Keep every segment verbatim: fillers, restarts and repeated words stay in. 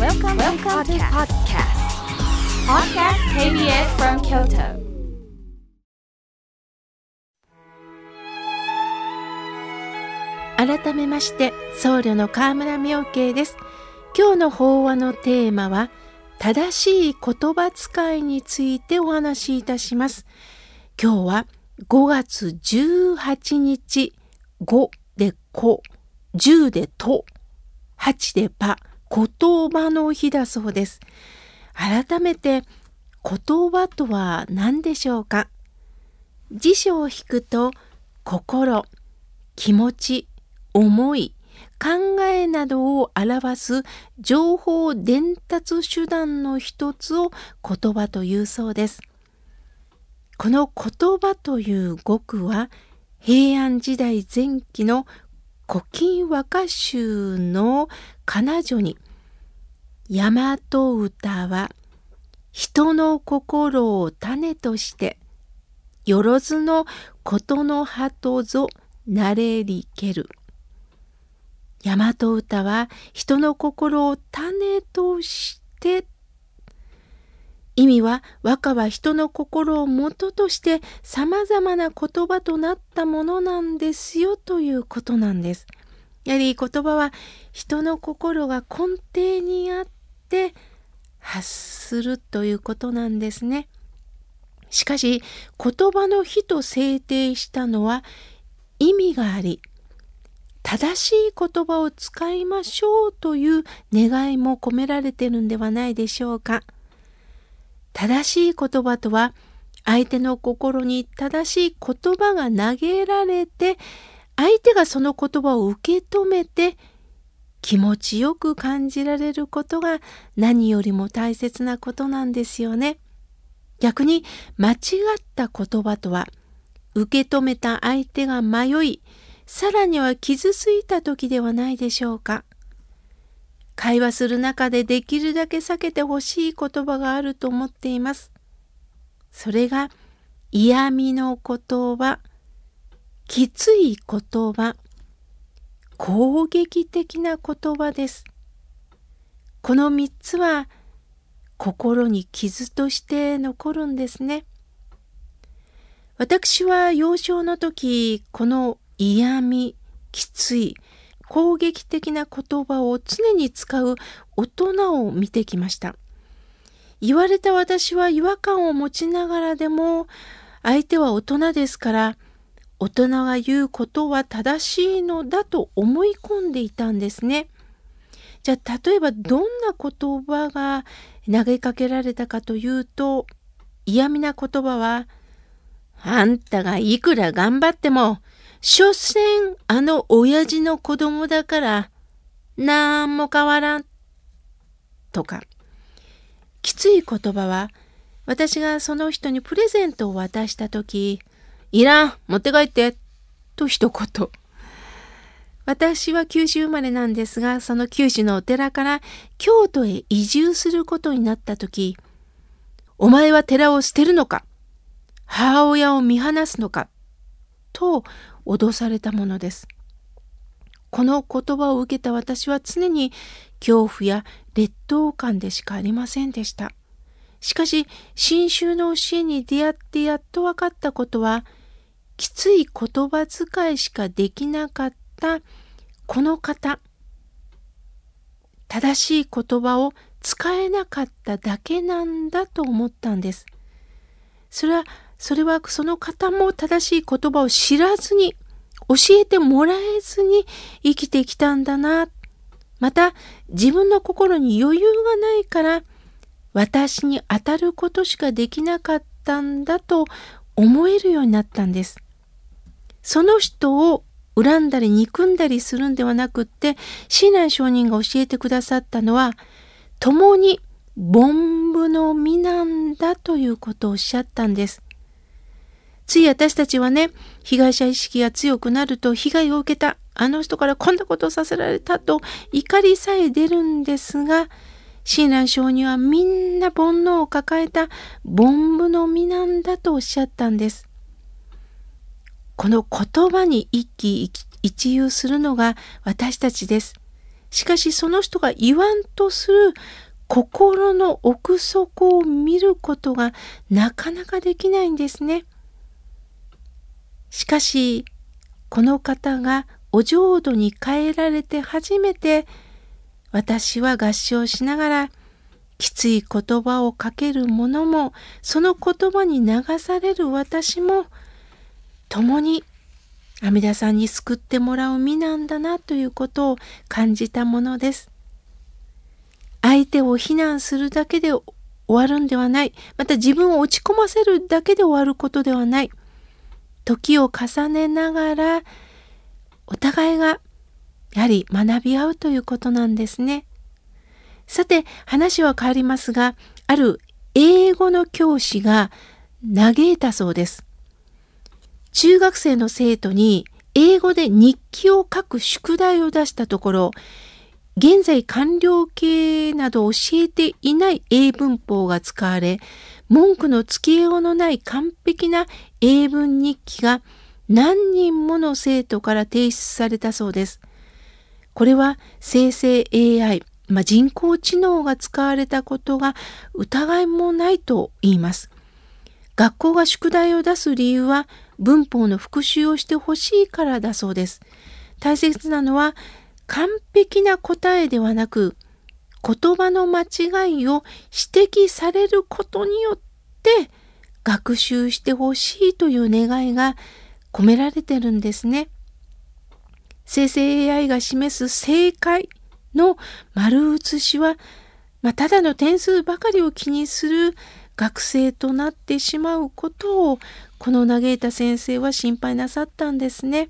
Welcome, Welcome to podcast. Podcast ケービーエス from Kyoto. 改めまして僧侶の河村妙慶です。今日の法話のテーマは正しい言葉遣いについてお話しいたします。今日はごがつじゅうはちにち、ごでこ、じゅうでと、はちでぱ、言葉の日だそうです。改めて言葉とは何でしょうか。辞書を引くと心、気持ち、思い、考えなどを表す情報伝達手段の一つを言葉というそうです。この言葉という語句は平安時代前期の古今和歌集の仮名序に大和歌は人の心を種としてよろずのことの葉とぞなれりける。大和歌は人の心を種として意味は和歌は人の心を元としてさまざまな言葉となったものなんですよということなんです。やはり言葉は人の心が根底にあって発するということなんですね。しかし言葉の日と制定したのは意味があり、正しい言葉を使いましょうという願いも込められているんではないでしょうか。正しい言葉とは相手の心に正しい言葉が投げられて相手がその言葉を受け止めて気持ちよく感じられることが何よりも大切なことなんですよね。逆に間違った言葉とは受け止めた相手が迷いさらには傷ついた時ではないでしょうか。会話する中でできるだけ避けてほしい言葉があると思っています。それが嫌味の言葉、きつい言葉、攻撃的な言葉です。このみっつは心に傷として残るんですね。私は幼少の時、この嫌味、きつい、攻撃的な言葉を常に使う大人を見てきました。言われた私は違和感を持ちながらでも、相手は大人ですから、大人が言うことは正しいのだと思い込んでいたんですね。じゃあ例えばどんな言葉が投げかけられたかというと、嫌味な言葉は、あんたがいくら頑張っても、所詮あの親父の子供だからなんも変わらんとか、きつい言葉は私がその人にプレゼントを渡したとき、いらん、持って帰ってと一言。私は九州生まれなんですが、その九州のお寺から京都へ移住することになったとき、お前は寺を捨てるのか、母親を見放すのかと脅されたものです。この言葉を受けた私は常に恐怖や劣等感でしかありませんでした。しかし真宗の教えに出会ってやっと分かったことは、きつい言葉遣いしかできなかったこの方、正しい言葉を使えなかっただけなんだと思ったんです。それはそれはその方も正しい言葉を知らずに、教えてもらえずに生きてきたんだな。また自分の心に余裕がないから私に当たることしかできなかったんだと思えるようになったんです。その人を恨んだり憎んだりするんではなくって、親鸞上人が教えてくださったのは、共に凡夫の身なんだということをおっしゃったんです。つい私たちはね、被害者意識が強くなると、被害を受けた、あの人からこんなことをさせられたと怒りさえ出るんですが、親鸞上人はみんな煩悩を抱えた凡夫の身なんだとおっしゃったんです。この言葉に一喜一憂するのが私たちです。 しかしその人が言わんとする心の奥底を見ることがなかなかできないんですね。しかしこの方がお浄土に帰られて初めて、私は合唱しながらきつい言葉をかける者も、その言葉に流される私も共に阿弥陀さんに救ってもらう身なんだなということを感じたものです。相手を非難するだけで終わるんではない。また自分を落ち込ませるだけで終わることではない。時を重ねながらお互いがやはり学び合うということなんですね。さて話は変わりますが、ある英語の教師が嘆いたそうです。中学生の生徒に英語で日記を書く宿題を出したところ、現在完了形など教えていない英文法が使われ、文句のつけようのない完璧な英文日記が何人もの生徒から提出されたそうです。これは生成 エーアイ、まあ、人工知能が使われたことが疑いもないと言います。学校が宿題を出す理由は文法の復習をしてほしいからだそうです。大切なのは完璧な答えではなく、言葉の間違いを指摘されることによって学習してほしいという願いが込められてるんですね。生成 エーアイ が示す正解の丸写しは、まあ、ただの点数ばかりを気にする学生となってしまうことを、この嘆いた先生は心配なさったんですね。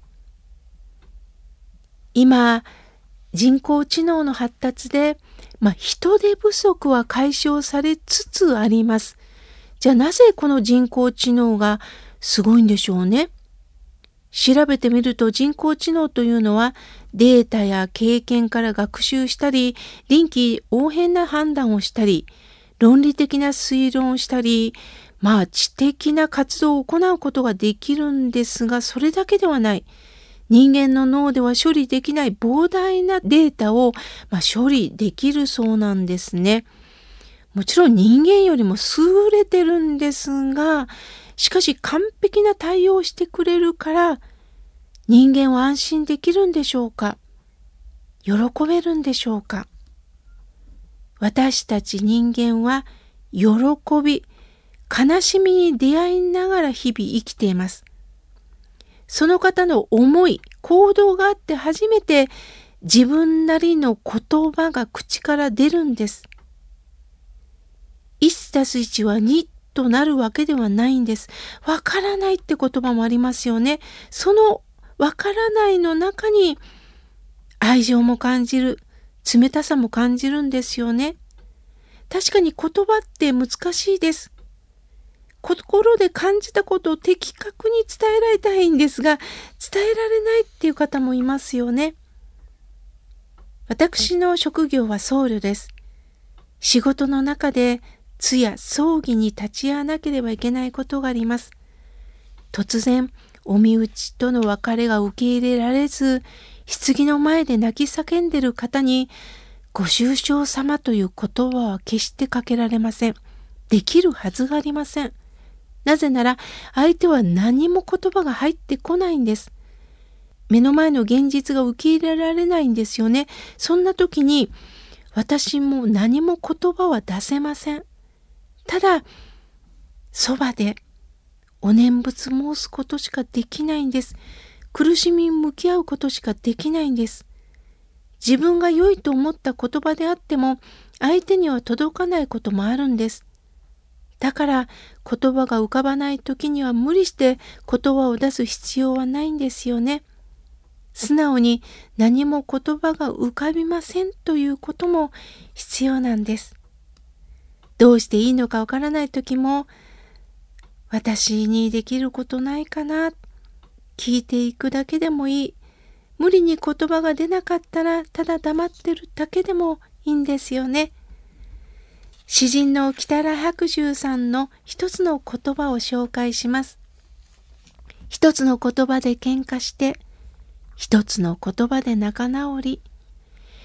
今人工知能の発達で、まあ、人手不足は解消されつつあります。じゃあなぜこの人工知能がすごいんでしょうね。調べてみると、人工知能というのはデータや経験から学習したり、臨機応変な判断をしたり、論理的な推論をしたり、まあ知的な活動を行うことができるんですが、それだけではない。人間の脳では処理できない膨大なデータを、まあ、処理できるそうなんですね。もちろん人間よりも優れてるんですが、しかし完璧な対応をしてくれるから人間は安心できるんでしょうか。喜べるんでしょうか。私たち人間は喜び、悲しみに出会いながら日々生きています。その方の思い、行動があって初めて自分なりの言葉が口から出るんです。いちたすいちはにとなるわけではないんです。わからないって言葉もありますよね。そのわからないの中に愛情も感じる、冷たさも感じるんですよね。確かに言葉って難しいです。心で感じたことを的確に伝えられたいんですが、伝えられないっていう方もいますよね。私の職業は僧侶です。仕事の中で通夜、葬儀に立ち会わなければいけないことがあります。突然、お身内との別れが受け入れられず、棺の前で泣き叫んでいる方に、ご愁傷様という言葉は決してかけられません。できるはずがありません。なぜなら、相手は何も言葉が入ってこないんです。目の前の現実が受け入れられないんですよね。そんな時に、私も何も言葉は出せません。ただ、そばでお念仏申すことしかできないんです。苦しみに向き合うことしかできないんです。自分が良いと思った言葉であっても、相手には届かないこともあるんです。だから言葉が浮かばない時には無理して言葉を出す必要はないんですよね。素直に何も言葉が浮かびませんということも必要なんです。どうしていいのかわからない時も、私にできることないかな、聞いていくだけでもいい。無理に言葉が出なかったらただ黙ってるだけでもいいんですよね。詩人の北原白秋さんの一つの言葉を紹介します。一つの言葉で喧嘩して、一つの言葉で仲直り。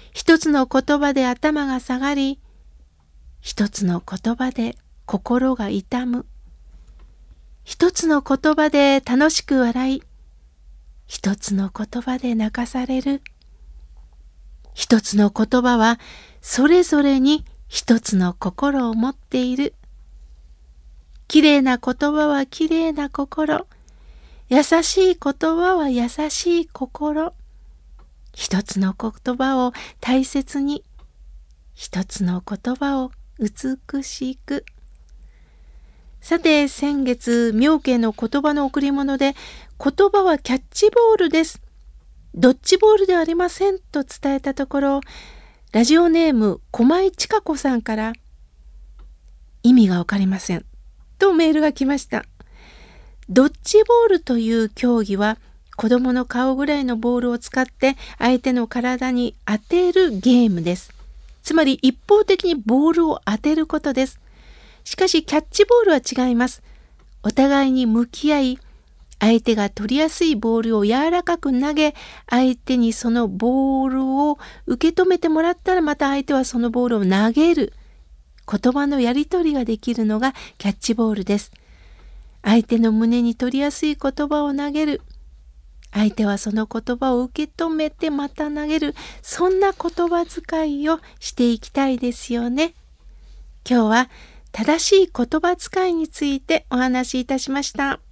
一つの言葉で頭が下がり、一つの言葉で心が痛む。一つの言葉で楽しく笑い、一つの言葉で泣かされる。一つの言葉はそれぞれに一つの心を持っている。きれいな言葉はきれいな心。優しい言葉は優しい心。一つの言葉を大切に、一つの言葉を美しく。さて、先月、妙慶の言葉の贈り物で、言葉はキャッチボールです。ドッジボールではありませんと伝えたところ、ラジオネーム駒井千佳子さんから、意味がわかりませんとメールが来ました。ドッジボールという競技は、子供の顔ぐらいのボールを使って相手の体に当てるゲームです。つまり一方的にボールを当てることです。しかしキャッチボールは違います。お互いに向き合い、相手が取りやすいボールを柔らかく投げ、相手にそのボールを受け止めてもらったらまた相手はそのボールを投げる。言葉のやり取りができるのがキャッチボールです。相手の胸に取りやすい言葉を投げる。相手はその言葉を受け止めてまた投げる。そんな言葉遣いをしていきたいですよね。今日は正しい言葉遣いについてお話しいたしました。